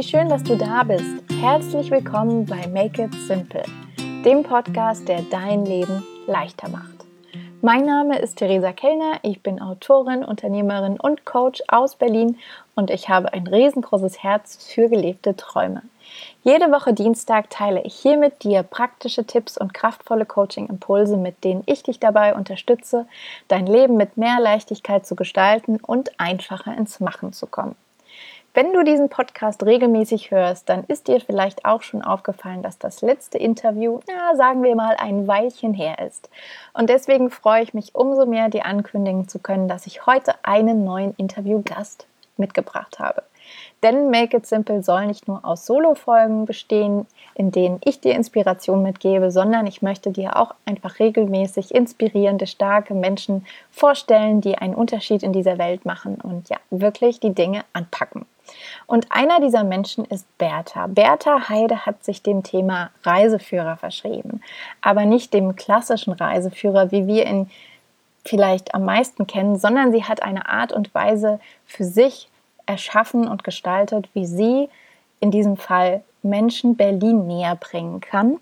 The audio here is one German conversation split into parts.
schön, dass du da bist. Herzlich willkommen bei Make It Simple, dem Podcast, der dein Leben leichter macht. Mein Name ist Theresa Kellner, ich bin Autorin, Unternehmerin und Coach aus Berlin und ich habe ein riesengroßes Herz für gelebte Träume. Jede Woche Dienstag teile ich hier mit dir praktische Tipps und kraftvolle Coaching-Impulse, mit denen ich dich dabei unterstütze, dein Leben mit mehr Leichtigkeit zu gestalten und einfacher ins Machen zu kommen. Wenn du diesen Podcast regelmäßig hörst, dann ist dir vielleicht auch schon aufgefallen, dass das letzte Interview, sagen wir mal, ein Weilchen her ist. Und deswegen freue ich mich umso mehr, dir ankündigen zu können, dass ich heute einen neuen Interviewgast mitgebracht habe. Denn Make It Simple soll nicht nur aus Solo-Folgen bestehen, in denen ich dir Inspiration mitgebe, sondern ich möchte dir auch einfach regelmäßig inspirierende, starke Menschen vorstellen, die einen Unterschied in dieser Welt machen und ja, wirklich die Dinge anpacken. Und einer dieser Menschen ist Bertha. Bertha Heide hat sich dem Thema Reiseführer verschrieben, aber nicht dem klassischen Reiseführer, wie wir ihn vielleicht am meisten kennen, sondern sie hat eine Art und Weise für sich erschaffen und gestaltet, wie sie in diesem Fall Menschen Berlin näher bringen kann.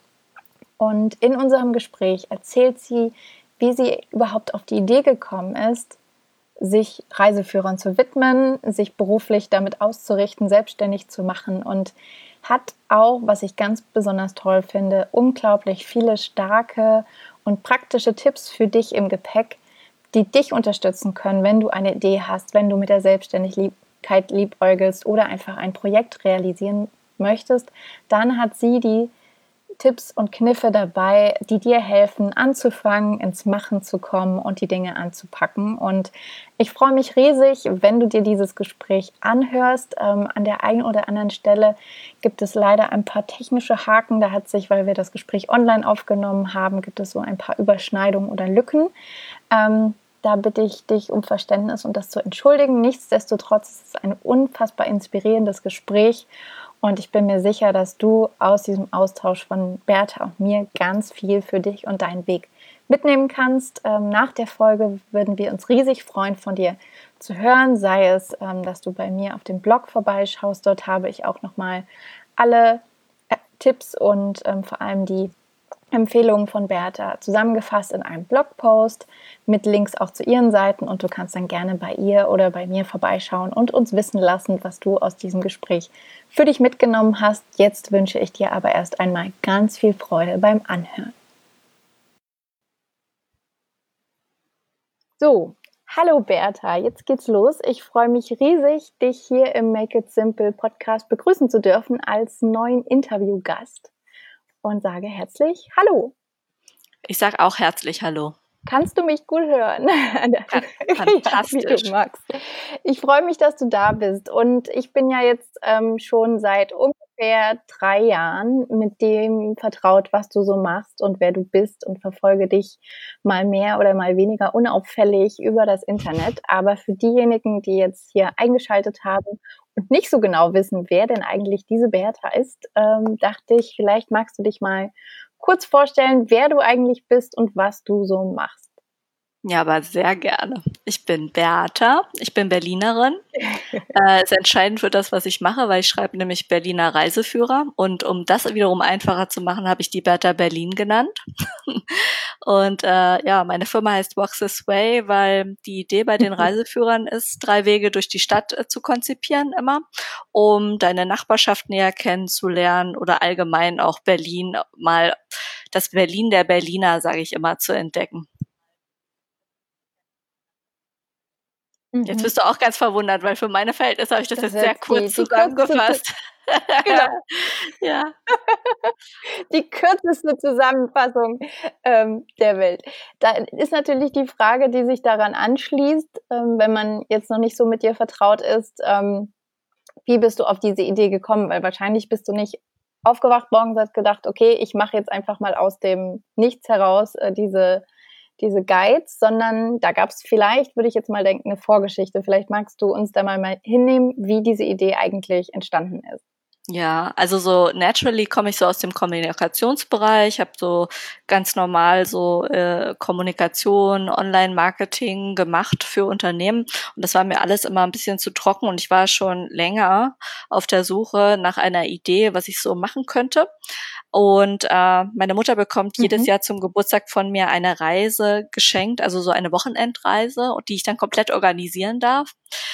Und in unserem Gespräch erzählt sie, wie sie überhaupt auf die Idee gekommen ist, sich Reiseführern zu widmen, sich beruflich damit auszurichten, selbstständig zu machen und hat auch, was ich ganz besonders toll finde, unglaublich viele starke und praktische Tipps für dich im Gepäck, die dich unterstützen können, wenn du eine Idee hast, wenn du mit der Selbstständigkeit liebäugelst oder einfach ein Projekt realisieren möchtest, dann hat sie die Tipps und Kniffe dabei, die dir helfen, anzufangen, ins Machen zu kommen und die Dinge anzupacken. Und ich freue mich riesig, wenn du dir dieses Gespräch anhörst. An der einen oder anderen Stelle gibt es leider ein paar technische Haken. Da hat sich, weil wir das Gespräch online aufgenommen haben, gibt es so ein paar Überschneidungen oder Lücken. Da bitte ich dich um Verständnis und das zu entschuldigen. Nichtsdestotrotz ist es ein unfassbar inspirierendes Gespräch und ich bin mir sicher, dass du aus diesem Austausch von Bertha und mir ganz viel für dich und deinen Weg mitnehmen kannst. Nach der Folge würden wir uns riesig freuen, von dir zu hören, sei es, dass du bei mir auf dem Blog vorbeischaust. Dort habe ich auch nochmal alle Tipps und vor allem die Empfehlungen von Bertha zusammengefasst in einem Blogpost mit Links auch zu ihren Seiten und du kannst dann gerne bei ihr oder bei mir vorbeischauen und uns wissen lassen, was du aus diesem Gespräch für dich mitgenommen hast. Jetzt wünsche ich dir aber erst einmal ganz viel Freude beim Anhören. So, hallo Bertha, jetzt geht's los. Ich freue mich riesig, dich hier im Make It Simple Podcast begrüßen zu dürfen als neuen Interviewgast. Und sage herzlich Hallo. Ich sage auch herzlich Hallo. Kannst du mich gut hören? Fantastisch. Ja, wie du magst. Ich freue mich, dass du da bist. Und ich bin ja jetzt schon seit ungefähr 3 Jahren mit dem vertraut, was du so machst und wer du bist und verfolge dich mal mehr oder mal weniger unauffällig über das Internet. Aber für diejenigen, die jetzt hier eingeschaltet haben und nicht so genau wissen, wer denn eigentlich diese Bertha ist, dachte ich, vielleicht magst du dich mal kurz vorstellen, wer du eigentlich bist und was du so machst. Ja, aber sehr gerne. Ich bin Bertha, ich bin Berlinerin. Ist entscheidend für das, was ich mache, weil ich schreibe nämlich Berliner Reiseführer und um das wiederum einfacher zu machen, habe ich die Bertha Berlin genannt. Und meine Firma heißt Walk This Way, weil die Idee bei den Reiseführern ist, 3 Wege durch die Stadt zu konzipieren immer, um deine Nachbarschaft näher kennenzulernen oder allgemein auch Berlin mal, das Berlin der Berliner, sage ich immer, zu entdecken. Jetzt bist du auch ganz verwundert, weil für meine Verhältnisse habe ich das jetzt sehr kurz zusammengefasst. Genau. Ja. Die kürzeste Zusammenfassung der Welt. Da ist natürlich die Frage, die sich daran anschließt, wenn man jetzt noch nicht so mit dir vertraut ist, wie bist du auf diese Idee gekommen? Weil wahrscheinlich bist du nicht aufgewacht morgens und hast gedacht, okay, ich mache jetzt einfach mal aus dem Nichts heraus diese Guides, sondern da gab es vielleicht, würde ich jetzt mal denken, eine Vorgeschichte. Vielleicht magst du uns da mal hinnehmen, wie diese Idee eigentlich entstanden ist. Ja, also so naturally komme ich so aus dem Kommunikationsbereich, habe so ganz normal so Kommunikation, Online-Marketing gemacht für Unternehmen und das war mir alles immer ein bisschen zu trocken und ich war schon länger auf der Suche nach einer Idee, was ich so machen könnte. Und meine Mutter bekommt jedes Mhm. Jahr zum Geburtstag von mir eine Reise geschenkt, also so eine Wochenendreise, die ich dann komplett organisieren darf.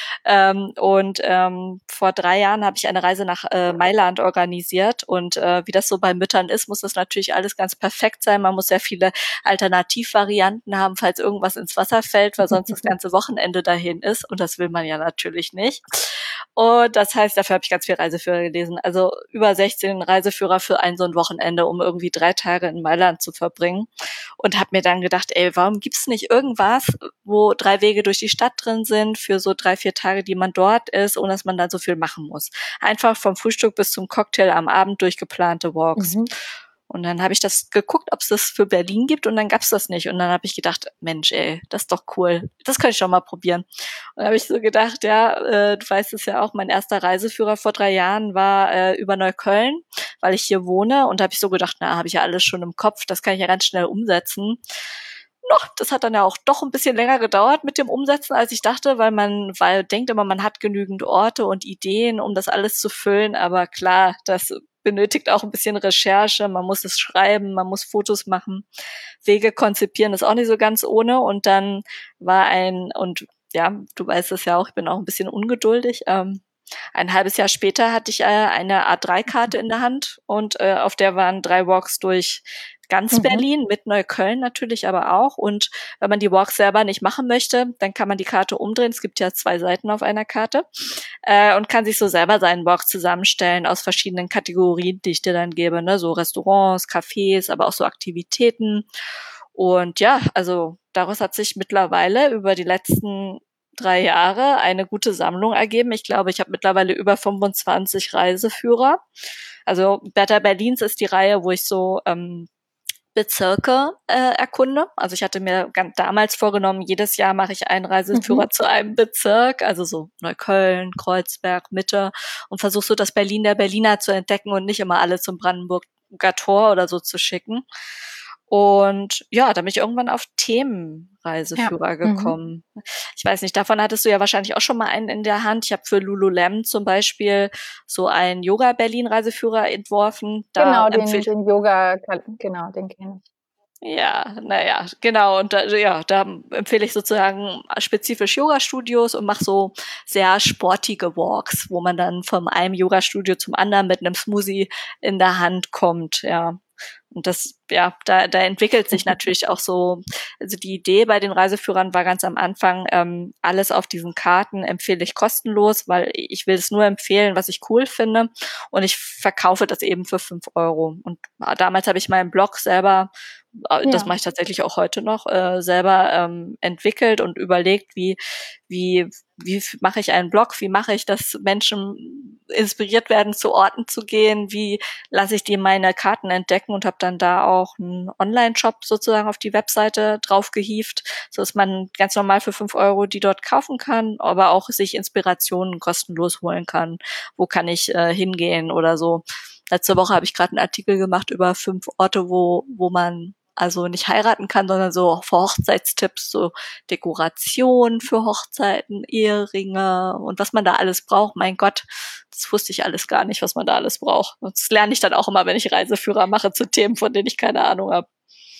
Vor 3 Jahren habe ich eine Reise nach Mailand organisiert und wie das so bei Müttern ist, muss das natürlich alles ganz perfekt sein. Man muss sehr viele Alternativvarianten haben, falls irgendwas ins Wasser fällt, weil sonst das ganze Wochenende dahin ist und das will man ja natürlich nicht. Und das heißt, dafür habe ich ganz viel Reiseführer gelesen. Also über 16 Reiseführer für ein so ein Wochenende, um irgendwie 3 Tage in Mailand zu verbringen. Und habe mir dann gedacht, ey, warum gibt's nicht irgendwas, wo 3 Wege durch die Stadt drin sind für so 3, 4 Tage, die man dort ist, ohne dass man dann so viel machen muss. Einfach vom Frühstück bis zum Cocktail am Abend durchgeplante Walks. Mhm. Und dann habe ich das geguckt, ob es das für Berlin gibt und dann gab's das nicht. Und dann habe ich gedacht, Mensch, ey, das ist doch cool. Das könnte ich doch mal probieren. Und dann habe ich so gedacht, ja, du weißt es ja auch, mein erster Reiseführer vor 3 Jahren war über Neukölln, weil ich hier wohne. Und da habe ich so gedacht, na, habe ich ja alles schon im Kopf, das kann ich ja ganz schnell umsetzen. Noch, das hat dann ja auch doch ein bisschen länger gedauert mit dem Umsetzen, als ich dachte, weil denkt immer, man hat genügend Orte und Ideen, um das alles zu füllen. Aber klar, das benötigt auch ein bisschen Recherche. Man muss es schreiben, man muss Fotos machen. Wege konzipieren ist auch nicht so ganz ohne. Und dann und ja, du weißt es ja auch, ich bin auch ein bisschen ungeduldig. Ein halbes Jahr später hatte ich eine A3-Karte in der Hand und auf der waren 3 Walks durch ganz Mhm. Berlin, mit Neukölln natürlich aber auch. Und wenn man die Walks selber nicht machen möchte, dann kann man die Karte umdrehen. Es gibt ja 2 Seiten auf einer Karte und kann sich so selber seinen Walk zusammenstellen aus verschiedenen Kategorien, die ich dir dann gebe, ne? So Restaurants, Cafés, aber auch so Aktivitäten. Und ja, also daraus hat sich mittlerweile über die letzten 3 Jahre eine gute Sammlung ergeben. Ich glaube, ich habe mittlerweile über 25 Reiseführer. Also Berta Berlins ist die Reihe, wo ich so Bezirke erkunde. Also ich hatte mir damals vorgenommen, jedes Jahr mache ich einen Mhm. Reiseführer zu einem Bezirk, also so Neukölln, Kreuzberg, Mitte und versuche so das Berlin der Berliner zu entdecken und nicht immer alle zum Brandenburger Tor oder so zu schicken. Und ja, da bin ich irgendwann auf Ja. Themenreiseführer Mhm. gekommen. Ich weiß nicht, davon hattest du ja wahrscheinlich auch schon mal einen in der Hand. Ich habe für Lululemon zum Beispiel so einen Yoga-Berlin-Reiseführer entworfen. Da Genau, empfehle den Yoga, genau, den kenne ich. Ja, naja, genau. Und da empfehle ich sozusagen spezifisch Yoga-Studios und mache so sehr sportige Walks, wo man dann von einem Yoga-Studio zum anderen mit einem Smoothie in der Hand kommt, ja. Und da entwickelt sich natürlich auch so, also die Idee bei den Reiseführern war ganz am Anfang, alles auf diesen Karten empfehle ich kostenlos, weil ich will es nur empfehlen, was ich cool finde. Und ich verkaufe das eben für 5 Euro. Und damals habe ich meinen Blog selber, das Ja. mache ich tatsächlich auch heute noch, selber entwickelt und überlegt, wie, wie mache ich einen Blog, wie mache ich, dass Menschen inspiriert werden, zu Orten zu gehen, wie lasse ich die meine Karten entdecken und habe dann da auch einen Online-Shop sozusagen auf die Webseite drauf gehievt, so dass man ganz normal für 5 Euro die dort kaufen kann, aber auch sich Inspirationen kostenlos holen kann. Wo kann ich hingehen oder so. Letzte Woche habe ich gerade einen Artikel gemacht über 5 Orte, wo man also nicht heiraten kann, sondern so für Hochzeitstipps, so Dekoration für Hochzeiten, Eheringe und was man da alles braucht. Mein Gott, das wusste ich alles gar nicht, was man da alles braucht. Und das lerne ich dann auch immer, wenn ich Reiseführer mache zu Themen, von denen ich keine Ahnung habe.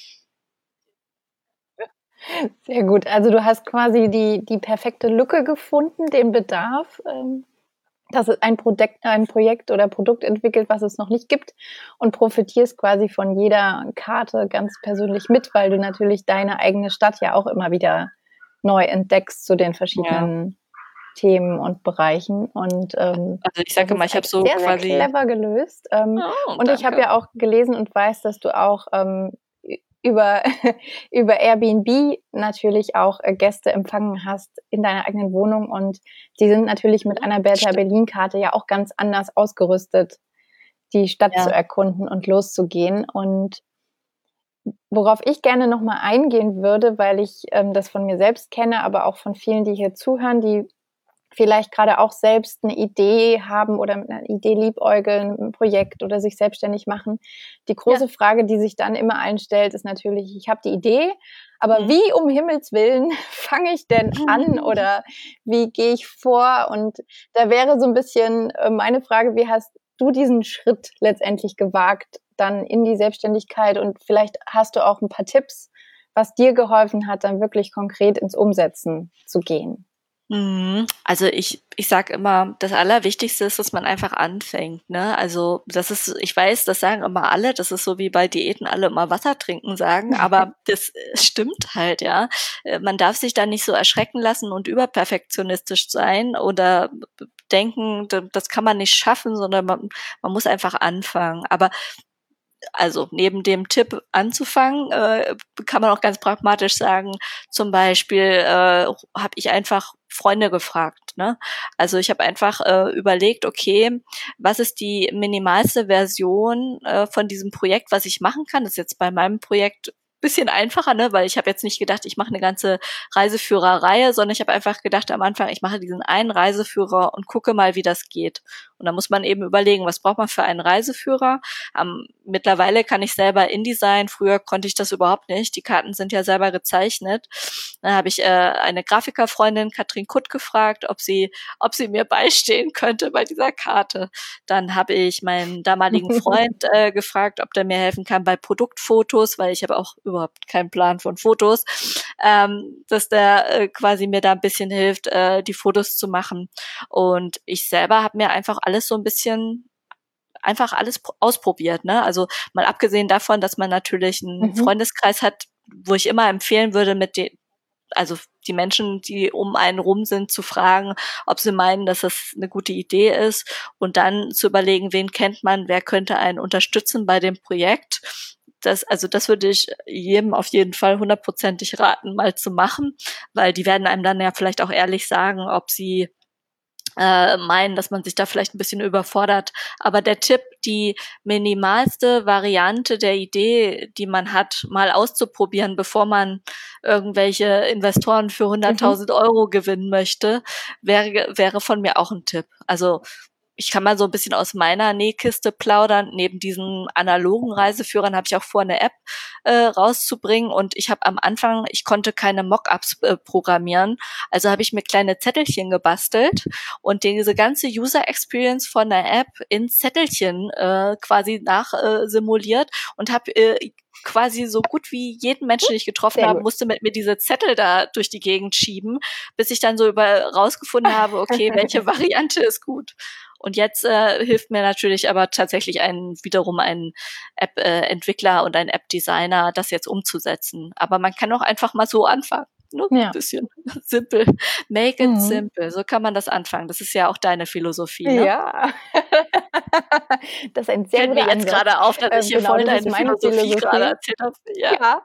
Sehr gut. Also du hast quasi die perfekte Lücke gefunden, den Bedarf, dass es ein Projekt oder Produkt entwickelt, was es noch nicht gibt und profitierst quasi von jeder Karte ganz persönlich mit, weil du natürlich deine eigene Stadt ja auch immer wieder neu entdeckst zu den Ja. verschiedenen Themen und Bereichen. Und Also ich das sage mal, ist ich habe eigentlich so sehr, sehr quasi, clever gelöst. oh, Und ich habe danke. ja auch gelesen und weiß, dass du auch über, über Airbnb natürlich auch Gäste empfangen hast in deiner eigenen Wohnung. Und die sind natürlich mit einer Berta Stimmt. Berlin-Karte ja auch ganz anders ausgerüstet, die Stadt zu Ja. erkunden und loszugehen. Und worauf ich gerne nochmal eingehen würde, weil ich das von mir selbst kenne, aber auch von vielen, die hier zuhören, die vielleicht gerade auch selbst eine Idee haben oder mit einer Idee liebäugeln, ein Projekt oder sich selbstständig machen. Die große Frage, die sich dann immer einstellt, ist natürlich, ich habe die Idee, aber wie um Himmels Willen fange ich denn an oder wie gehe ich vor? Und da wäre so ein bisschen meine Frage, wie hast du diesen Schritt letztendlich gewagt, dann in die Selbstständigkeit, und vielleicht hast du auch ein paar Tipps, was dir geholfen hat, dann wirklich konkret ins Umsetzen zu gehen. Also ich sage immer, das Allerwichtigste ist, dass man einfach anfängt, ne? Also das ist, ich weiß, das sagen immer alle, das ist so wie bei Diäten alle immer Wasser trinken sagen, aber das stimmt halt, ja. Man darf sich da nicht so erschrecken lassen und überperfektionistisch sein oder denken, das kann man nicht schaffen, sondern man muss einfach anfangen. Aber also neben dem Tipp anzufangen, kann man auch ganz pragmatisch sagen, zum Beispiel habe ich einfach Freunde gefragt. Ne? Also ich habe einfach überlegt, okay, was ist die minimalste Version von diesem Projekt, was ich machen kann? Das ist jetzt bei meinem Projekt bisschen einfacher, ne, weil ich habe jetzt nicht gedacht, ich mache eine ganze Reiseführerreihe, sondern ich habe einfach gedacht am Anfang, ich mache diesen einen Reiseführer und gucke mal, wie das geht. Und da muss man eben überlegen, was braucht man für einen Reiseführer? Mittlerweile kann ich selber InDesign, früher konnte ich das überhaupt nicht. Die Karten sind ja selber gezeichnet. Dann habe ich eine Grafikerfreundin, Katrin Kutt, gefragt, ob sie mir beistehen könnte bei dieser Karte. Dann habe ich meinen damaligen Freund gefragt, ob der mir helfen kann bei Produktfotos, weil ich habe auch überhaupt keinen Plan von Fotos, dass der quasi mir da ein bisschen hilft, die Fotos zu machen. Und ich selber habe mir einfach alles so ein bisschen einfach alles ausprobiert, ne? Also mal abgesehen davon, dass man natürlich einen Freundeskreis hat, wo ich immer empfehlen würde, also die Menschen, die um einen rum sind, zu fragen, ob sie meinen, dass das eine gute Idee ist, und dann zu überlegen, wen kennt man, wer könnte einen unterstützen bei dem Projekt. Das würde ich jedem auf jeden Fall 100%ig raten, mal zu machen, weil die werden einem dann ja vielleicht auch ehrlich sagen, ob sie meinen, dass man sich da vielleicht ein bisschen überfordert. Aber der Tipp, die minimalste Variante der Idee, die man hat, mal auszuprobieren, bevor man irgendwelche Investoren für 100.000 Euro gewinnen möchte, wäre von mir auch ein Tipp. Also ich kann mal so ein bisschen aus meiner Nähkiste plaudern. Neben diesen analogen Reiseführern habe ich auch vor, eine App rauszubringen. Und ich habe am Anfang, ich konnte keine Mockups programmieren. Also habe ich mir kleine Zettelchen gebastelt und diese ganze User Experience von der App in Zettelchen quasi simuliert und habe quasi so gut wie jeden Menschen, den ich getroffen habe, musste mit mir diese Zettel da durch die Gegend schieben, bis ich dann so rausgefunden habe, okay, welche Variante ist gut. Und jetzt hilft mir natürlich aber tatsächlich wiederum ein App-Entwickler und ein App-Designer, das jetzt umzusetzen. Aber man kann auch einfach mal so anfangen. Nur ein bisschen simpel. Make it simple. So kann man das anfangen. Das ist ja auch deine Philosophie, ne? Ja. Das ist ein sehr guter Ansatz. Fällt mir jetzt gerade auf, dass ich hier voll deine Philosophie gerade erzählt habe. Ja.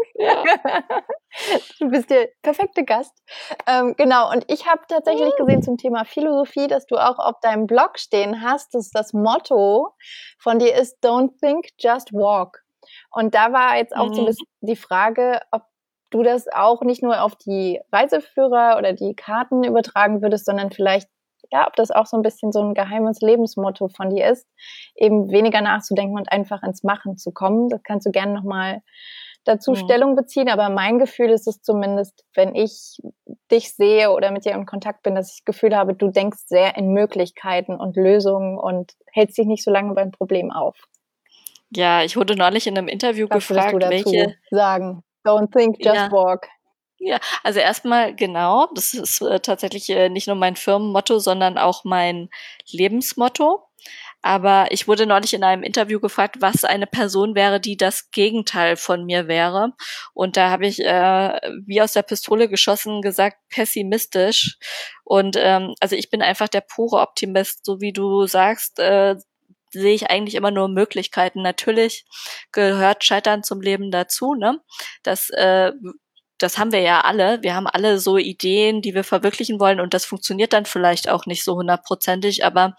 Du bist der perfekte Gast. Genau, und ich habe tatsächlich gesehen zum Thema Philosophie, dass du auch auf deinem Blog stehen hast, dass das Motto von dir ist Don't think, just walk. Und da war jetzt auch so ein bisschen die Frage, ob du das auch nicht nur auf die Reiseführer oder die Karten übertragen würdest, sondern vielleicht, ja, ob das auch so ein bisschen so ein geheimes Lebensmotto von dir ist, eben weniger nachzudenken und einfach ins Machen zu kommen. Das kannst du gerne nochmal dazu Stellung beziehen, aber mein Gefühl ist es zumindest, wenn ich dich sehe oder mit dir in Kontakt bin, dass ich das Gefühl habe, du denkst sehr in Möglichkeiten und Lösungen und hältst dich nicht so lange beim Problem auf. Ja, ich wurde neulich in einem Interview gefragt, welche sagen. Don't think, just walk. Ja, also erstmal genau, das ist tatsächlich nicht nur mein Firmenmotto, sondern auch mein Lebensmotto. Aber ich wurde neulich in einem Interview gefragt, was eine Person wäre, die das Gegenteil von mir wäre. Und da habe ich wie aus der Pistole geschossen gesagt, pessimistisch. Und also ich bin einfach der pure Optimist, so wie du sagst, sehe ich eigentlich immer nur Möglichkeiten. Natürlich gehört Scheitern zum Leben dazu, ne? Das haben wir ja alle. Wir haben alle so Ideen, die wir verwirklichen wollen, und das funktioniert dann vielleicht auch nicht so 100%ig, aber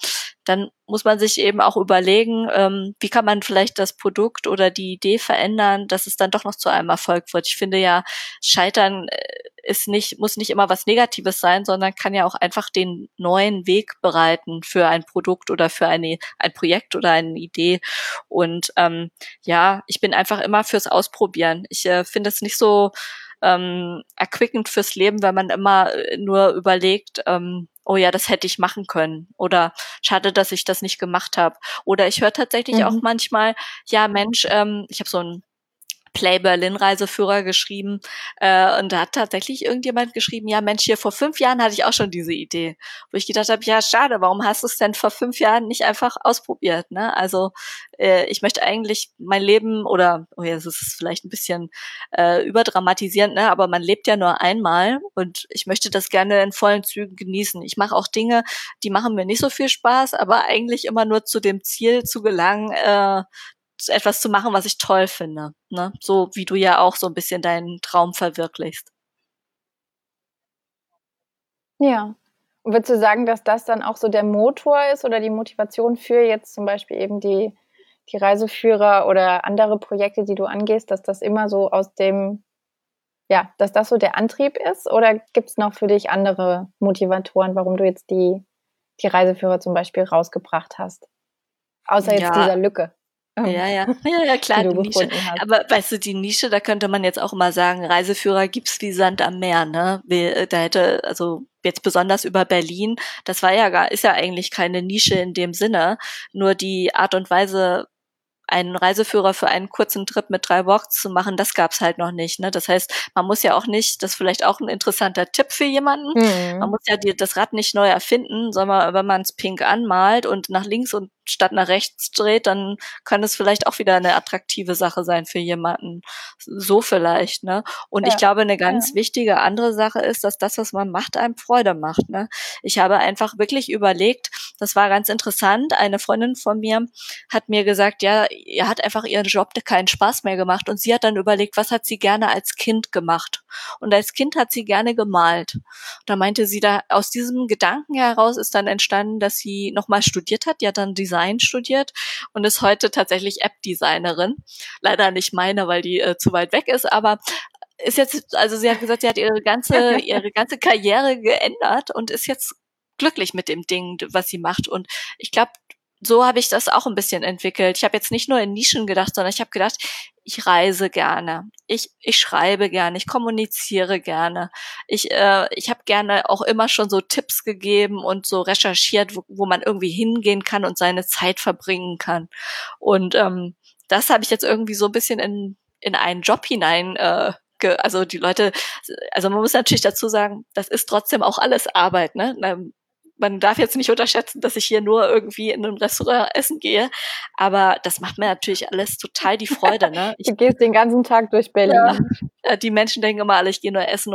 dann muss man sich eben auch überlegen, wie kann man vielleicht das Produkt oder die Idee verändern, dass es dann doch noch zu einem Erfolg wird. Ich finde ja, Scheitern muss nicht immer was Negatives sein, sondern kann ja auch einfach den neuen Weg bereiten für ein Produkt oder für ein Projekt oder eine Idee. Und ja, ich bin einfach immer fürs Ausprobieren. Ich finde es nicht so erquickend fürs Leben, wenn man immer nur überlegt, oh ja, das hätte ich machen können. Oder schade, dass ich das nicht gemacht habe. Oder ich höre tatsächlich auch manchmal, ja Mensch, ich habe so ein Play Berlin Reiseführer geschrieben und da hat tatsächlich irgendjemand geschrieben, ja Mensch, hier vor 5 Jahren hatte ich auch schon diese Idee, wo ich gedacht habe, ja schade, warum hast du es denn vor 5 Jahren nicht einfach ausprobiert, ne? Also ich möchte eigentlich mein Leben oder, oh ja, das ist vielleicht ein bisschen überdramatisierend, ne? Aber man lebt ja nur einmal und ich möchte das gerne in vollen Zügen genießen. Ich mache auch Dinge, die machen mir nicht so viel Spaß, aber eigentlich immer nur zu dem Ziel zu gelangen, etwas zu machen, was ich toll finde, ne? So wie du ja auch so ein bisschen deinen Traum verwirklichst. Ja. Und würdest du sagen, dass das dann auch so der Motor ist oder die Motivation für jetzt zum Beispiel eben die Reiseführer oder andere Projekte, die du angehst, dass das immer so aus dem, ja, dass das so der Antrieb ist? Oder gibt's noch für dich andere Motivatoren, warum du jetzt die Reiseführer zum Beispiel rausgebracht hast? Außer jetzt Ja, dieser Lücke, ja, die klar, du die Nische. gefunden hast. Aber weißt du, die Nische, da könnte man jetzt auch immer sagen, Reiseführer gibt's wie Sand am Meer, ne? Da hätte, also jetzt besonders über Berlin, das war ja ist ja eigentlich keine Nische in dem Sinne, nur die Art und Weise, einen Reiseführer für einen kurzen Trip mit 3 Walks zu machen, das gab's halt noch nicht, ne? Das heißt, man muss ja auch nicht, das ist vielleicht auch ein interessanter Tipp für jemanden, man muss ja das Rad nicht neu erfinden, sondern wenn man es pink anmalt und nach links und statt nach rechts dreht, dann kann es vielleicht auch wieder eine attraktive Sache sein für jemanden. So vielleicht, ne? Und ich glaube, eine ganz wichtige andere Sache ist, dass das, was man macht, einem Freude macht, ne? Ich habe einfach wirklich überlegt, das war ganz interessant, eine Freundin von mir hat mir gesagt, ja, ihr hat einfach ihren Job keinen Spaß mehr gemacht und sie hat dann überlegt, was hat sie gerne als Kind gemacht? Und als Kind hat sie gerne gemalt. Da meinte sie, da aus diesem Gedanken heraus ist dann entstanden, dass sie nochmal studiert hat. Die hat dann Design studiert und ist heute tatsächlich App-Designerin. Leider nicht meine, weil die zu weit weg ist, aber ist jetzt, also sie hat gesagt, sie hat ihre ganze Karriere geändert und ist jetzt glücklich mit dem Ding, was sie macht. Und ich glaube, so habe ich das auch ein bisschen entwickelt. Ich habe jetzt nicht nur in Nischen gedacht, sondern ich habe gedacht, ich reise gerne, ich schreibe gerne, ich kommuniziere gerne. Ich habe gerne auch immer schon so Tipps gegeben und so recherchiert, wo man irgendwie hingehen kann und seine Zeit verbringen kann. Und das habe ich jetzt irgendwie so ein bisschen in einen Job hinein also die Leute, also man muss natürlich dazu sagen, das ist trotzdem auch alles Arbeit, ne? Man darf jetzt nicht unterschätzen, dass ich hier nur irgendwie in einem Restaurant essen gehe, aber das macht mir natürlich alles total die Freude, ne? Du gehst den ganzen Tag durch Berlin. Ja, die Menschen denken immer alle, ich gehe nur essen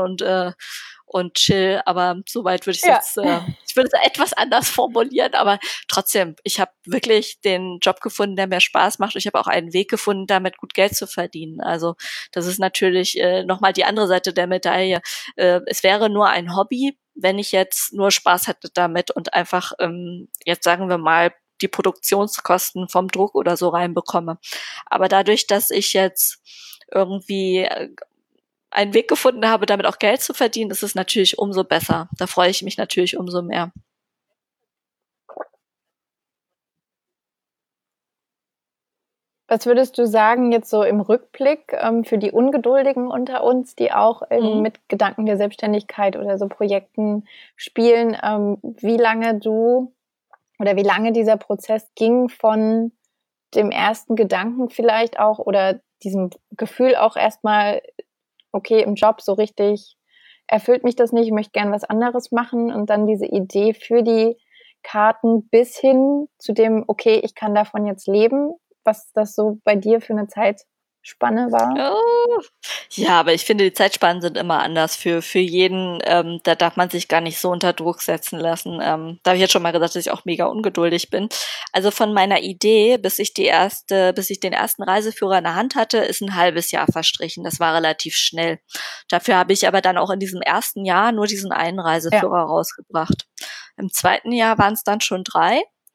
und chill, aber soweit würde ich jetzt, ich würde es etwas anders formulieren, aber trotzdem, ich habe wirklich den Job gefunden, der mir Spaß macht und ich habe auch einen Weg gefunden, damit gut Geld zu verdienen. Also das ist natürlich nochmal die andere Seite der Medaille. Es wäre nur ein Hobby, wenn ich jetzt nur Spaß hätte damit und einfach, jetzt sagen wir mal, die Produktionskosten vom Druck oder so reinbekomme. Aber dadurch, dass ich jetzt irgendwie einen Weg gefunden habe, damit auch Geld zu verdienen, ist es natürlich umso besser. Da freue ich mich natürlich umso mehr. Was würdest du sagen jetzt so im Rückblick für die Ungeduldigen unter uns, die auch mit Gedanken der Selbstständigkeit oder so Projekten spielen, wie lange dieser Prozess ging von dem ersten Gedanken vielleicht auch oder diesem Gefühl auch erstmal, okay, im Job so richtig erfüllt mich das nicht, ich möchte gern was anderes machen und dann diese Idee für die Karten bis hin zu dem, okay, ich kann davon jetzt leben, was das so bei dir für eine Zeitspanne war? Oh. Ja, aber ich finde, die Zeitspannen sind immer anders für jeden. Da darf man sich gar nicht so unter Druck setzen lassen. Da habe ich jetzt schon mal gesagt, dass ich auch mega ungeduldig bin. Also von meiner Idee, bis ich den ersten Reiseführer in der Hand hatte, ist ein halbes Jahr verstrichen. Das war relativ schnell. Dafür habe ich aber dann auch in diesem ersten Jahr nur diesen einen Reiseführer rausgebracht. Im zweiten Jahr waren es dann schon 3.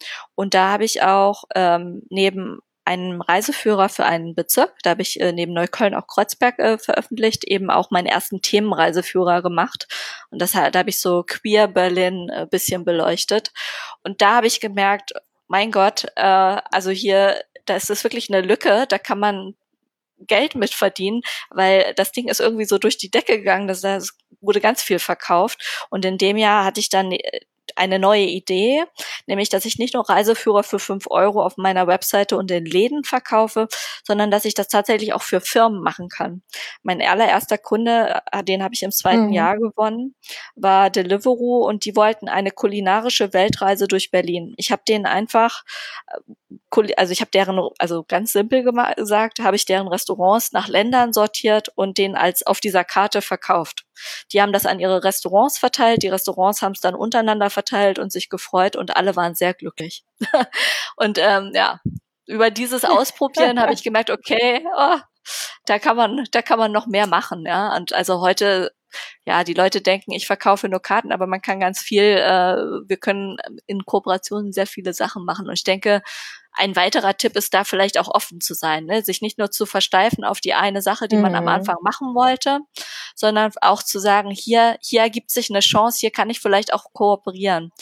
Und da habe ich auch neben einem Reiseführer für einen Bezirk, da habe ich neben Neukölln auch Kreuzberg veröffentlicht, eben auch meinen ersten Themenreiseführer gemacht. Und da habe ich so Queer Berlin bisschen beleuchtet. Und da habe ich gemerkt, mein Gott, also hier, da ist es wirklich eine Lücke, da kann man Geld mit verdienen, weil das Ding ist irgendwie so durch die Decke gegangen, das wurde ganz viel verkauft. Und in dem Jahr hatte ich dann eine neue Idee, nämlich, dass ich nicht nur Reiseführer für 5 € auf meiner Webseite und in Läden verkaufe, sondern dass ich das tatsächlich auch für Firmen machen kann. Mein allererster Kunde, den habe ich im zweiten Jahr gewonnen, war Deliveroo und die wollten eine kulinarische Weltreise durch Berlin. Ich habe denen einfach, also ich habe deren, also ganz simpel gesagt, habe ich deren Restaurants nach Ländern sortiert und denen als auf dieser Karte verkauft. Die haben das an ihre Restaurants verteilt, die Restaurants haben es dann untereinander verteilt und sich gefreut und alle waren sehr glücklich. Und ja, über dieses Ausprobieren habe ich gemerkt, okay, da kann man noch mehr machen, ja. Und also heute, ja, die Leute denken, ich verkaufe nur Karten, aber man kann ganz viel, wir können in Kooperationen sehr viele Sachen machen. Und ich denke, ein weiterer Tipp ist da vielleicht auch offen zu sein, ne? Sich nicht nur zu versteifen auf die eine Sache, die man am Anfang machen wollte, sondern auch zu sagen, hier ergibt sich eine Chance, hier kann ich vielleicht auch kooperieren.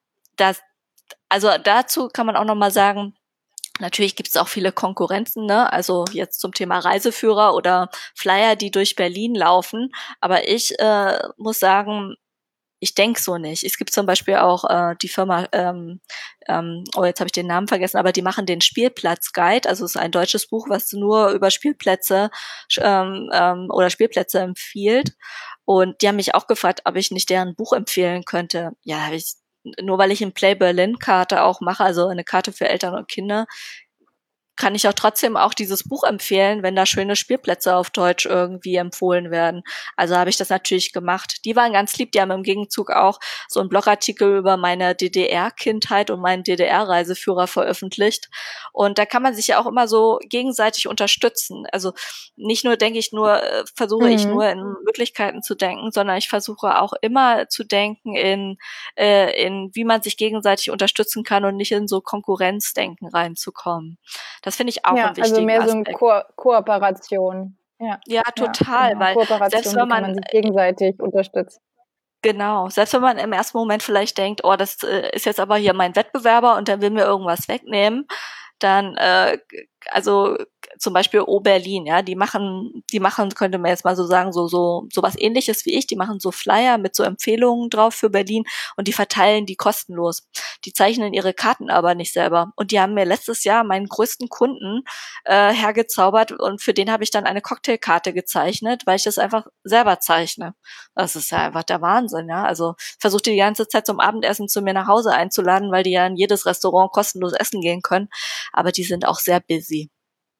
Also dazu kann man auch nochmal sagen, natürlich gibt es auch viele Konkurrenzen, ne? Also jetzt zum Thema Reiseführer oder Flyer, die durch Berlin laufen. Aber ich muss sagen, ich denke so nicht. Es gibt zum Beispiel auch die Firma, jetzt habe ich den Namen vergessen, aber die machen den Spielplatz-Guide. Also es ist ein deutsches Buch, was nur über Spielplätze oder Spielplätze empfiehlt. Und die haben mich auch gefragt, ob ich nicht deren Buch empfehlen könnte. Ja, nur weil ich eine Play Berlin-Karte auch mache, also eine Karte für Eltern und Kinder, kann ich auch trotzdem auch dieses Buch empfehlen, wenn da schöne Spielplätze auf Deutsch irgendwie empfohlen werden. Also habe ich das natürlich gemacht. Die waren ganz lieb, die haben im Gegenzug auch so einen Blogartikel über meine DDR-Kindheit und meinen DDR-Reiseführer veröffentlicht. Und da kann man sich ja auch immer so gegenseitig unterstützen. Also nicht nur versuche ich nur in Möglichkeiten zu denken, sondern ich versuche auch immer zu denken in wie man sich gegenseitig unterstützen kann und nicht in so Konkurrenzdenken reinzukommen. Das finde ich auch einen wichtigen also mehr Aspekt. so eine Kooperation. Ja, total, genau. weil Kooperation, selbst wie wenn kann man man sich gegenseitig unterstützen. Genau, selbst wenn man im ersten Moment vielleicht denkt, oh, das ist jetzt aber hier mein Wettbewerber und der will mir irgendwas wegnehmen, dann also zum Beispiel Berlin, ja, die machen, könnte man jetzt mal so sagen, so was Ähnliches wie ich. Die machen so Flyer mit so Empfehlungen drauf für Berlin und die verteilen die kostenlos. Die zeichnen ihre Karten aber nicht selber. Und die haben mir letztes Jahr meinen größten Kunden hergezaubert und für den habe ich dann eine Cocktailkarte gezeichnet, weil ich das einfach selber zeichne. Das ist ja einfach der Wahnsinn, ja. Also versuche die ganze Zeit zum Abendessen zu mir nach Hause einzuladen, weil die ja in jedes Restaurant kostenlos essen gehen können. Aber die sind auch sehr busy.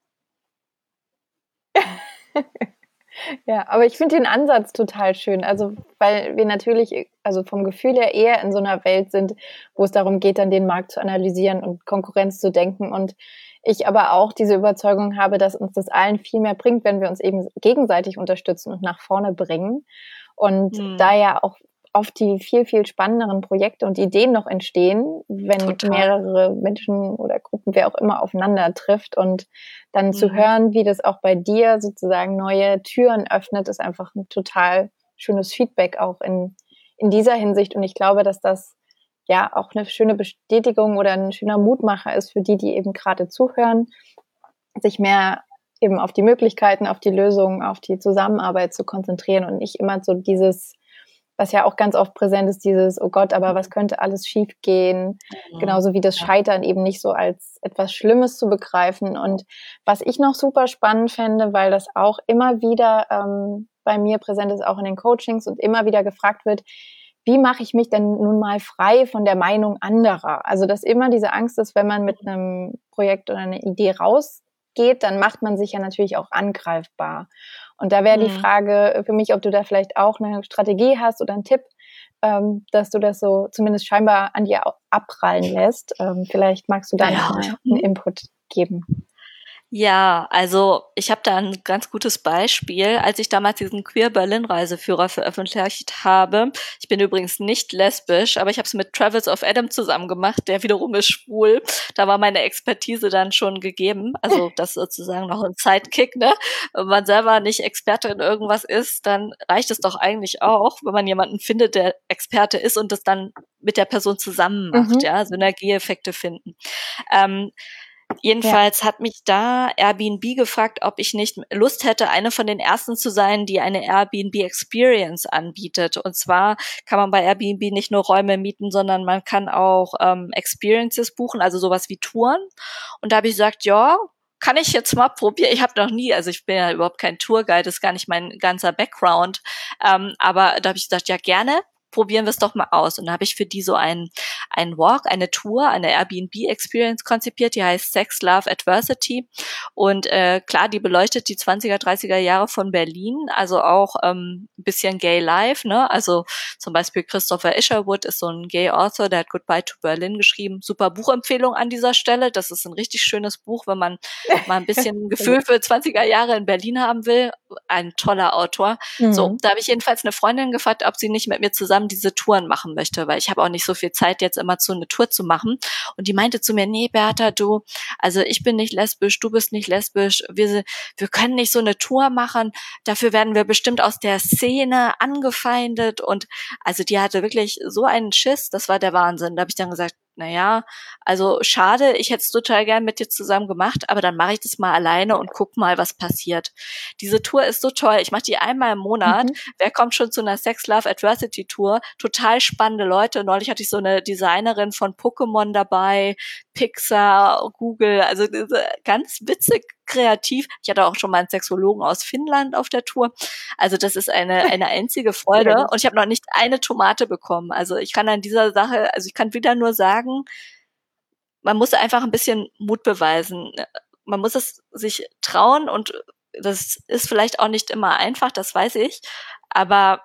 Ja, aber ich finde den Ansatz total schön. Also, weil wir natürlich, also vom Gefühl her eher in so einer Welt sind, wo es darum geht, dann den Markt zu analysieren und Konkurrenz zu denken. Und ich aber auch diese Überzeugung habe, dass uns das allen viel mehr bringt, wenn wir uns eben gegenseitig unterstützen und nach vorne bringen. Und da ja auch oft die viel, viel spannenderen Projekte und Ideen noch entstehen, wenn mehrere Menschen oder Gruppen, wer auch immer, aufeinander trifft. Und dann zu hören, wie das auch bei dir sozusagen neue Türen öffnet, ist einfach ein total schönes Feedback auch in dieser Hinsicht. Und ich glaube, dass das ja auch eine schöne Bestätigung oder ein schöner Mutmacher ist für die eben gerade zuhören, sich mehr eben auf die Möglichkeiten, auf die Lösungen, auf die Zusammenarbeit zu konzentrieren und nicht immer so dieses, was ja auch ganz oft präsent ist, dieses, oh Gott, aber was könnte alles schief gehen? Genauso wie das Scheitern eben nicht so als etwas Schlimmes zu begreifen. Und was ich noch super spannend fände, weil das auch immer wieder bei mir präsent ist, auch in den Coachings und immer wieder gefragt wird, wie mache ich mich denn nun mal frei von der Meinung anderer? Also, dass immer diese Angst ist, wenn man mit einem Projekt oder einer Idee rausgeht, dann macht man sich ja natürlich auch angreifbar. Und da wäre die Frage für mich, ob du da vielleicht auch eine Strategie hast oder einen Tipp, dass du das so zumindest scheinbar an dir abprallen lässt. Vielleicht magst du da noch mal einen Input geben. Ja, also ich habe da ein ganz gutes Beispiel, als ich damals diesen Queer Berlin Reiseführer veröffentlicht habe. Ich bin übrigens nicht lesbisch, aber ich habe es mit Travis of Adam zusammen gemacht, der wiederum ist schwul. Da war meine Expertise dann schon gegeben. Also das ist sozusagen noch ein Sidekick, ne? Wenn man selber nicht Experte in irgendwas ist, dann reicht es doch eigentlich auch, wenn man jemanden findet, der Experte ist und das dann mit der Person zusammen macht, ja, Synergieeffekte finden. Jedenfalls hat mich da Airbnb gefragt, ob ich nicht Lust hätte, eine von den ersten zu sein, die eine Airbnb Experience anbietet. Und zwar kann man bei Airbnb nicht nur Räume mieten, sondern man kann auch Experiences buchen, also sowas wie Touren. Und da habe ich gesagt, ja, kann ich jetzt mal probieren. Ich habe noch nie, also ich bin ja überhaupt kein Tourguide, das ist gar nicht mein ganzer Background. Aber da habe ich gesagt, ja gerne. Probieren wir es doch mal aus. Und da habe ich für die so einen Walk, eine Tour, eine Airbnb-Experience konzipiert, die heißt Sex, Love, Adversity. Und klar, die beleuchtet die 20er, 30er Jahre von Berlin, also auch ein bisschen Gay Life, ne? Also zum Beispiel Christopher Isherwood ist so ein Gay Author, der hat Goodbye to Berlin geschrieben. Super Buchempfehlung an dieser Stelle. Das ist ein richtig schönes Buch, wenn man mal ein bisschen Gefühl für 20er Jahre in Berlin haben will. Ein toller Autor. So, da habe ich jedenfalls eine Freundin gefragt, ob sie nicht mit mir zusammen diese Touren machen möchte, weil ich habe auch nicht so viel Zeit, jetzt immer so eine Tour zu machen. Und die meinte zu mir, nee, Bertha, also ich bin nicht lesbisch, du bist nicht lesbisch, wir können nicht so eine Tour machen, dafür werden wir bestimmt aus der Szene angefeindet. Und also die hatte wirklich so einen Schiss, das war der Wahnsinn. Da habe ich dann gesagt, naja, also schade, ich hätte es total gern mit dir zusammen gemacht, aber dann mache ich das mal alleine und guck mal, was passiert. Diese Tour ist so toll, ich mache die einmal im Monat. Wer kommt schon zu einer Sex, Love, Adversity Tour? Total spannende Leute. Neulich hatte ich so eine Designerin von Pokémon dabei, Pixar, Google, also ganz witzig, kreativ. Ich hatte auch schon mal einen Sexologen aus Finnland auf der Tour. Also das ist eine einzige Freude und ich habe noch nicht eine Tomate bekommen. Also ich kann an dieser Sache, also ich kann wieder nur sagen, man muss einfach ein bisschen Mut beweisen. Man muss es sich trauen und das ist vielleicht auch nicht immer einfach, das weiß ich, aber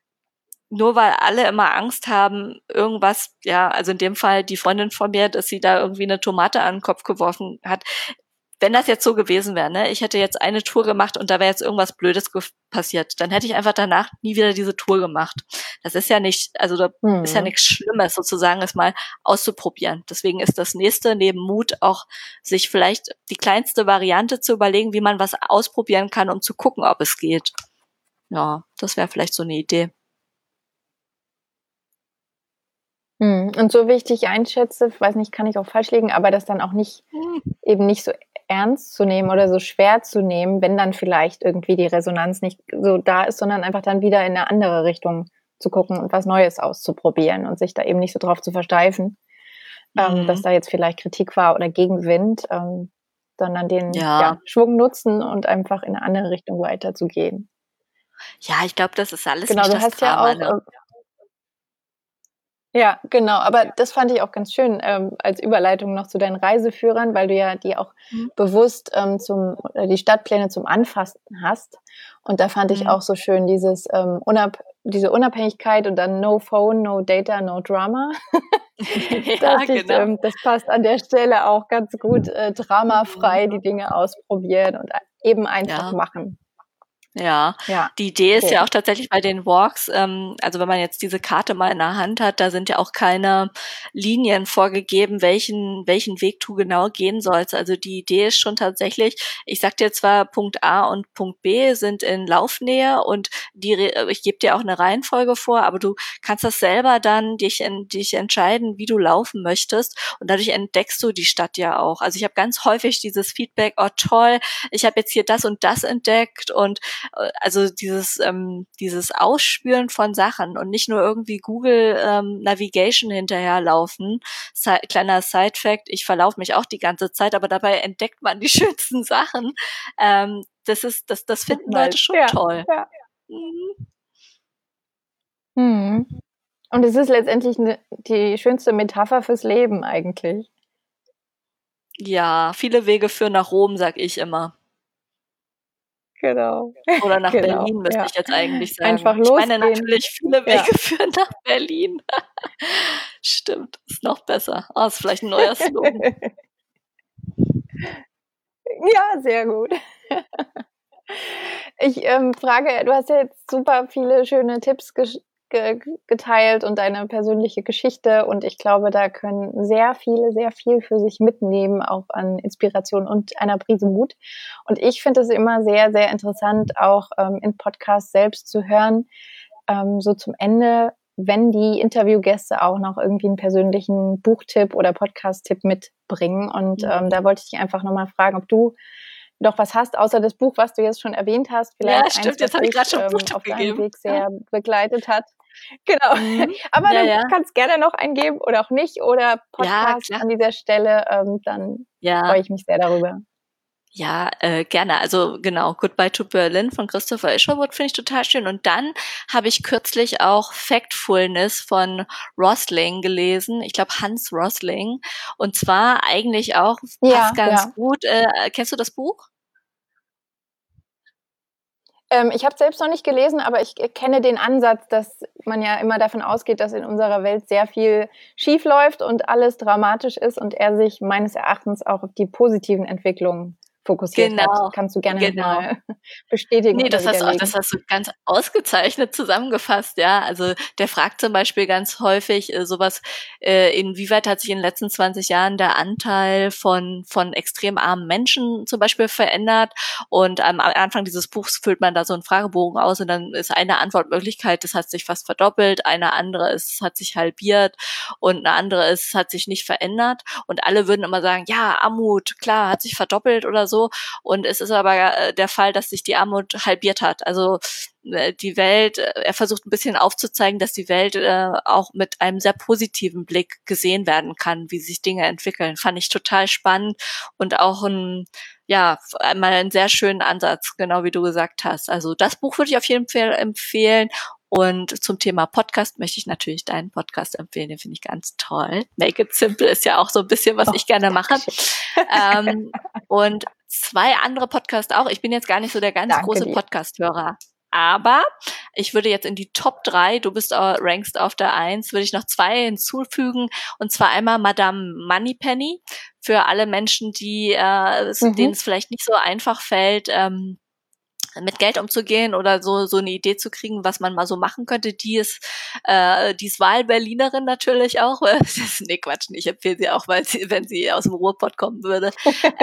nur weil alle immer Angst haben, irgendwas, ja, also in dem Fall die Freundin von mir, dass sie da irgendwie eine Tomate an den Kopf geworfen hat. Wenn das jetzt so gewesen wäre, ne, ich hätte jetzt eine Tour gemacht und da wäre jetzt irgendwas Blödes passiert, dann hätte ich einfach danach nie wieder diese Tour gemacht. Das ist ja nicht, also da ist ja nichts Schlimmes, sozusagen, es mal auszuprobieren. Deswegen ist das nächste neben Mut auch, sich vielleicht die kleinste Variante zu überlegen, wie man was ausprobieren kann, um zu gucken, ob es geht. Ja, das wäre vielleicht so eine Idee. Und so wie ich dich einschätze, weiß nicht, kann ich auch falsch liegen, aber das dann auch nicht, eben nicht so ernst zu nehmen oder so schwer zu nehmen, wenn dann vielleicht irgendwie die Resonanz nicht so da ist, sondern einfach dann wieder in eine andere Richtung zu gucken und was Neues auszuprobieren und sich da eben nicht so drauf zu versteifen, dass da jetzt vielleicht Kritik war oder Gegenwind, sondern den Schwung nutzen und einfach in eine andere Richtung weiterzugehen. Ja, ich glaube, das ist alles genau, nicht du das hast Drama, ja auch ja, genau. Aber das fand ich auch ganz schön als Überleitung noch zu deinen Reiseführern, weil du ja die auch bewusst die Stadtpläne zum Anfassen hast. Und da fand ich auch so schön diese Unabhängigkeit und dann no phone, no data, no drama. Das passt an der Stelle auch ganz gut. Dramafrei die Dinge ausprobieren und eben einfach machen. Ja, die Idee ist ja auch tatsächlich bei den Walks, also wenn man jetzt diese Karte mal in der Hand hat, da sind ja auch keine Linien vorgegeben, welchen Weg du genau gehen sollst. Also die Idee ist schon tatsächlich, ich sag dir zwar Punkt A und Punkt B sind in Laufnähe und ich gebe dir auch eine Reihenfolge vor, aber du kannst das selber dann dich entscheiden, wie du laufen möchtest und dadurch entdeckst du die Stadt ja auch. Also ich habe ganz häufig dieses Feedback, oh toll, ich habe jetzt hier das und das entdeckt und also dieses Ausspüren von Sachen und nicht nur irgendwie Google Navigation hinterherlaufen. Kleiner Side-Fact, ich verlaufe mich auch die ganze Zeit, aber dabei entdeckt man die schönsten Sachen. Das finden Leute schon toll. Ja. Und es ist letztendlich die schönste Metapher fürs Leben eigentlich. Ja, viele Wege führen nach Rom, sag ich immer. Genau. Oder nach Berlin, müsste ich jetzt eigentlich sagen. Einfach losgehen. Ich meine natürlich, viele Wege führen nach Berlin. Stimmt, ist noch besser. Ist vielleicht ein neuer Slogan. Ja, sehr gut. Ich frage, du hast ja jetzt super viele schöne Tipps geteilt und deine persönliche Geschichte und ich glaube, da können sehr viele sehr viel für sich mitnehmen, auch an Inspiration und einer Prise Mut. Und ich finde es immer sehr, sehr interessant, auch in Podcasts selbst zu hören, so zum Ende, wenn die Interviewgäste auch noch irgendwie einen persönlichen Buchtipp oder Podcast-Tipp mitbringen. Und da wollte ich dich einfach nochmal fragen, ob du noch was hast, außer das Buch, was du jetzt schon erwähnt hast, Ja, vielleicht eins, stimmt, jetzt was habe ich dich gerade schon Buchtipp auf deinem gegeben. Weg sehr begleitet hat. Genau. Aber Ja, du ja. kannst gerne noch eingeben oder auch nicht oder Ja, Podcast klar. an dieser Stelle, dann Ja. freue ich mich sehr darüber. Ja, gerne. Also genau, Goodbye to Berlin von Christopher Isherwood finde ich total schön. Und dann habe ich kürzlich auch Factfulness von Rosling gelesen. Ich glaube Hans Rosling. Und zwar eigentlich auch, passt Ja, ganz ja. gut. Kennst du das Buch? Ich habe es selbst noch nicht gelesen, aber ich kenne den Ansatz, dass man ja immer davon ausgeht, dass in unserer Welt sehr viel schief läuft und alles dramatisch ist und er sich meines Erachtens auch auf die positiven Entwicklungen fokussiert hat. Genau, Kannst du gerne genau. nochmal bestätigen Nee, oder das widerlegen. hast du ganz ausgezeichnet zusammengefasst, ja. Also der fragt zum Beispiel ganz häufig sowas, inwieweit hat sich in den letzten 20 Jahren der Anteil von extrem armen Menschen zum Beispiel verändert? Und am Anfang dieses Buchs füllt man da so einen Fragebogen aus und dann ist eine Antwortmöglichkeit, das hat sich fast verdoppelt, eine andere ist, es hat sich halbiert und eine andere ist, es hat sich nicht verändert. Und alle würden immer sagen, ja, Armut, klar, hat sich verdoppelt oder so. Und es ist aber der Fall, dass sich die Armut halbiert hat. Also die Welt, er versucht ein bisschen aufzuzeigen, dass die Welt auch mit einem sehr positiven Blick gesehen werden kann, wie sich Dinge entwickeln. Fand ich total spannend und auch einmal einen sehr schönen Ansatz, genau wie du gesagt hast. Also das Buch würde ich auf jeden Fall empfehlen. Und zum Thema Podcast möchte ich natürlich deinen Podcast empfehlen, den finde ich ganz toll. Make It Simple ist ja auch so ein bisschen, was ich gerne mache. Und 2 andere Podcasts auch. Ich bin jetzt gar nicht so der ganz große Podcast-Hörer. Aber ich würde jetzt in die Top 3, du rankst auf der 1, würde ich noch 2 hinzufügen. Und zwar einmal Madame Moneypenny für alle Menschen, denen es vielleicht nicht so einfach fällt, mit Geld umzugehen oder so eine Idee zu kriegen, was man mal so machen könnte. Die ist Wahlberlinerin natürlich auch. Nee, Quatsch, ich empfehle sie auch, wenn sie aus dem Ruhrpott kommen würde.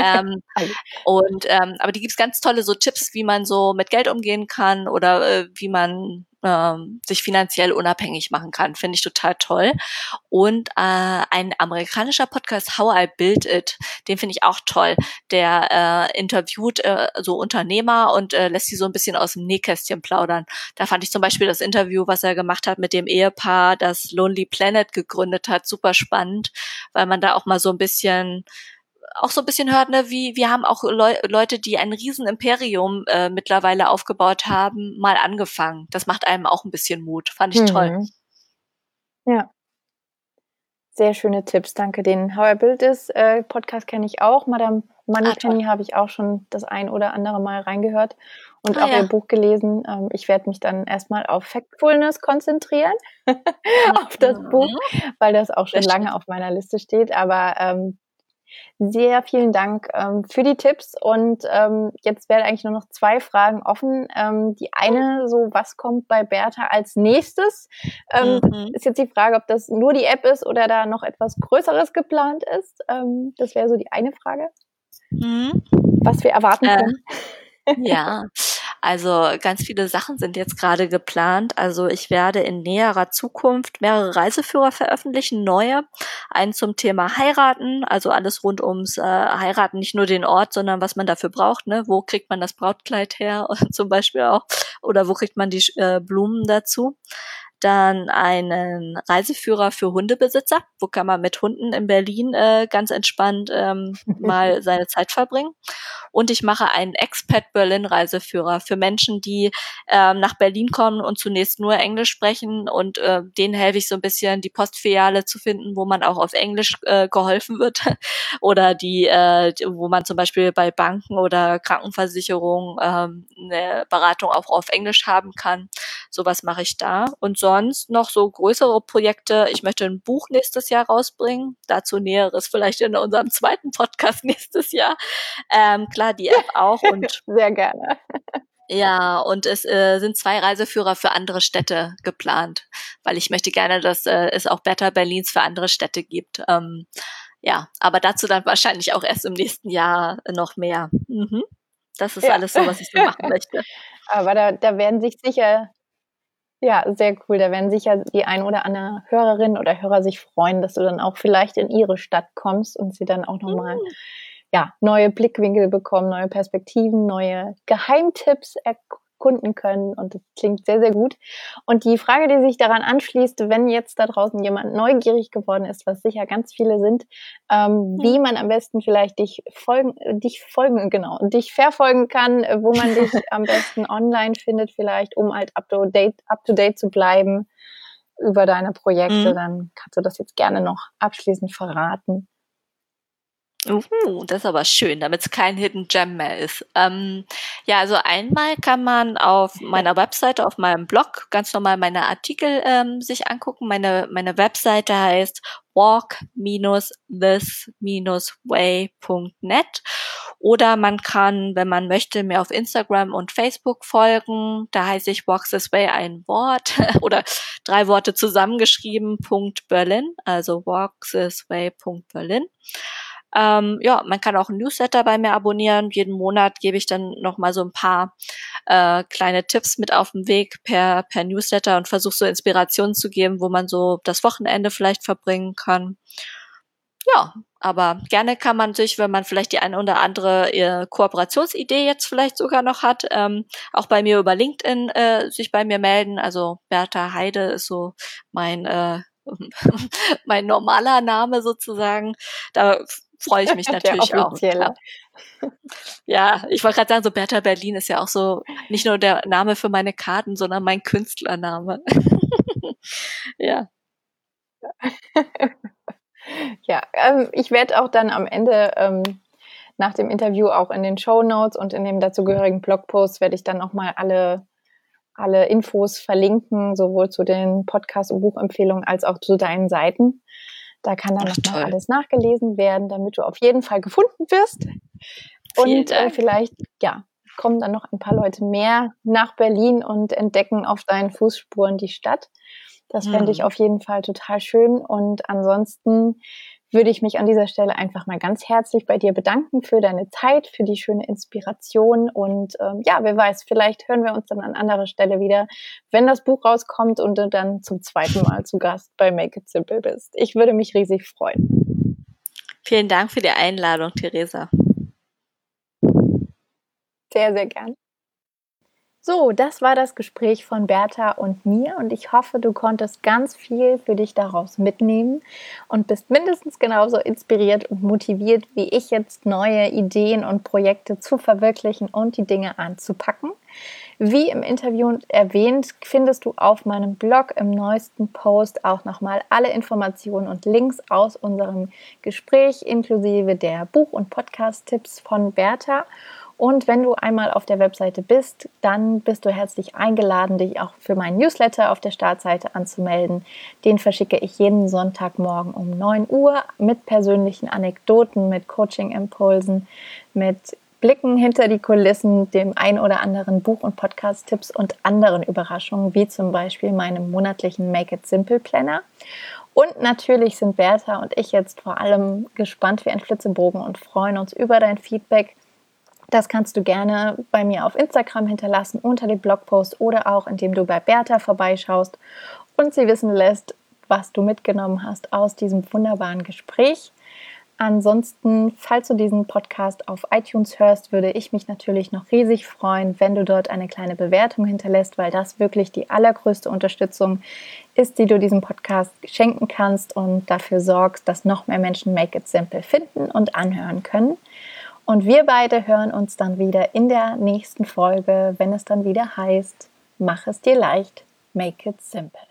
Aber die gibt's ganz tolle so Tipps, wie man so mit Geld umgehen kann oder wie man sich finanziell unabhängig machen kann. Finde ich total toll. Und ein amerikanischer Podcast, How I Built It, den finde ich auch toll. Der interviewt so Unternehmer und lässt sie so ein bisschen aus dem Nähkästchen plaudern. Da fand ich zum Beispiel das Interview, was er gemacht hat mit dem Ehepaar, das Lonely Planet gegründet hat, super spannend, weil man da auch mal so ein bisschen hört, ne, wie haben auch Leute, die ein Riesen-Imperium mittlerweile aufgebaut haben, mal angefangen. Das macht einem auch ein bisschen Mut. Fand ich toll. Ja. Sehr schöne Tipps, danke. Den How I Built This Podcast kenne ich auch. Madame Moneypenny habe ich auch schon das ein oder andere Mal reingehört und auch ihr Buch gelesen. Ich werde mich dann erstmal auf Factfulness konzentrieren, auf das Buch, weil das auch schon lange auf meiner Liste steht. Aber sehr vielen Dank für die Tipps und jetzt wären eigentlich nur noch 2 Fragen offen. Die eine, so was kommt bei Berta als nächstes? Ist jetzt die Frage, ob das nur die App ist oder da noch etwas Größeres geplant ist. Das wäre so die eine Frage, was wir erwarten können. Ja, also ganz viele Sachen sind jetzt gerade geplant. Also ich werde in näherer Zukunft mehrere Reiseführer veröffentlichen, neue. Einen zum Thema Heiraten, also alles rund ums Heiraten, nicht nur den Ort, sondern was man dafür braucht. Ne? Wo kriegt man das Brautkleid her zum Beispiel auch? Oder wo kriegt man die Blumen dazu? Dann einen Reiseführer für Hundebesitzer. Wo kann man mit Hunden in Berlin ganz entspannt mal seine Zeit verbringen? Und ich mache einen Expat Berlin Reiseführer für Menschen, die nach Berlin kommen und zunächst nur Englisch sprechen und denen helfe ich so ein bisschen, die Postfiliale zu finden, wo man auch auf Englisch geholfen wird oder wo man zum Beispiel bei Banken oder Krankenversicherungen eine Beratung auch auf Englisch haben kann. Sowas mache ich da. Und sonst noch so größere Projekte. Ich möchte ein Buch nächstes Jahr rausbringen. Dazu Näheres vielleicht in unserem zweiten Podcast nächstes Jahr. Klar, die App auch. Und sehr gerne. ja, und es sind 2 Reiseführer für andere Städte geplant, weil ich möchte gerne, dass es auch Better Berlins für andere Städte gibt. Ja, aber dazu dann wahrscheinlich auch erst im nächsten Jahr noch mehr. Mhm. Das ist alles so, was ich so machen möchte. Aber da werden sich sicher, ja, sehr cool, da werden sicher die ein oder andere Hörerin oder Hörer sich freuen, dass du dann auch vielleicht in ihre Stadt kommst und sie dann auch nochmal neue Blickwinkel bekommen, neue Perspektiven, neue Geheimtipps erkunden können, und das klingt sehr, sehr gut. Und die Frage, die sich daran anschließt, wenn jetzt da draußen jemand neugierig geworden ist, was sicher ganz viele sind, wie man am besten vielleicht dich verfolgen kann, wo man dich am besten online findet vielleicht, um halt up to date zu bleiben über deine Projekte, dann kannst du das jetzt gerne noch abschließend verraten. Das ist aber schön, damit es kein Hidden Gem mehr ist. Ja, also einmal kann man auf meiner Webseite, auf meinem Blog ganz normal meine Artikel sich angucken. Meine Webseite heißt walk-this-way.net, oder man kann, wenn man möchte, mir auf Instagram und Facebook folgen. Da heiße ich Walk This Way, ein Wort oder 3 Worte zusammengeschrieben, .Berlin, also walkthisway.berlin. Ja, man kann auch ein Newsletter bei mir abonnieren. Jeden Monat gebe ich dann noch mal so ein paar kleine Tipps mit auf den Weg per Newsletter und versuche so Inspirationen zu geben, wo man so das Wochenende vielleicht verbringen kann. Ja, aber gerne kann man sich, wenn man vielleicht die eine oder andere Kooperationsidee jetzt vielleicht sogar noch hat, auch bei mir über LinkedIn sich bei mir melden. Also Bertha Heide ist so mein mein normaler Name sozusagen. Da freue ich mich natürlich auch. Ja, ich wollte gerade sagen, so Bertha Berlin ist ja auch so nicht nur der Name für meine Karten, sondern mein Künstlername. Ja. Ja, ich werde auch dann am Ende nach dem Interview auch in den Shownotes und in dem dazugehörigen Blogpost werde ich dann auch mal alle Infos verlinken, sowohl zu den Podcast- und Buchempfehlungen als auch zu deinen Seiten. Da kann dann nochmal alles nachgelesen werden, damit du auf jeden Fall gefunden wirst. Und vielleicht, kommen dann noch ein paar Leute mehr nach Berlin und entdecken auf deinen Fußspuren die Stadt. Das fände ich auf jeden Fall total schön. Und ansonsten würde ich mich an dieser Stelle einfach mal ganz herzlich bei dir bedanken für deine Zeit, für die schöne Inspiration. Und wer weiß, vielleicht hören wir uns dann an anderer Stelle wieder, wenn das Buch rauskommt und du dann zum 2. Mal zu Gast bei Make It Simple bist. Ich würde mich riesig freuen. Vielen Dank für die Einladung, Theresa. Sehr, sehr gern. So, das war das Gespräch von Bertha und mir, und ich hoffe, du konntest ganz viel für dich daraus mitnehmen und bist mindestens genauso inspiriert und motiviert wie ich jetzt, neue Ideen und Projekte zu verwirklichen und die Dinge anzupacken. Wie im Interview erwähnt, findest du auf meinem Blog im neuesten Post auch nochmal alle Informationen und Links aus unserem Gespräch inklusive der Buch- und Podcast-Tipps von Bertha. Und wenn du einmal auf der Webseite bist, dann bist du herzlich eingeladen, dich auch für meinen Newsletter auf der Startseite anzumelden. Den verschicke ich jeden Sonntagmorgen um 9 Uhr mit persönlichen Anekdoten, mit Coaching-Impulsen, mit Blicken hinter die Kulissen, dem ein oder anderen Buch- und Podcast-Tipps und anderen Überraschungen, wie zum Beispiel meinem monatlichen Make It Simple Planner. Und natürlich sind Bertha und ich jetzt vor allem gespannt wie ein Flitzebogen und freuen uns über dein Feedback. Das kannst du gerne bei mir auf Instagram hinterlassen, unter dem Blogpost, oder auch indem du bei Bertha vorbeischaust und sie wissen lässt, was du mitgenommen hast aus diesem wunderbaren Gespräch. Ansonsten, falls du diesen Podcast auf iTunes hörst, würde ich mich natürlich noch riesig freuen, wenn du dort eine kleine Bewertung hinterlässt, weil das wirklich die allergrößte Unterstützung ist, die du diesem Podcast schenken kannst und dafür sorgst, dass noch mehr Menschen Make It Simple finden und anhören können. Und wir beide hören uns dann wieder in der nächsten Folge, wenn es dann wieder heißt, mach es dir leicht, make it simple.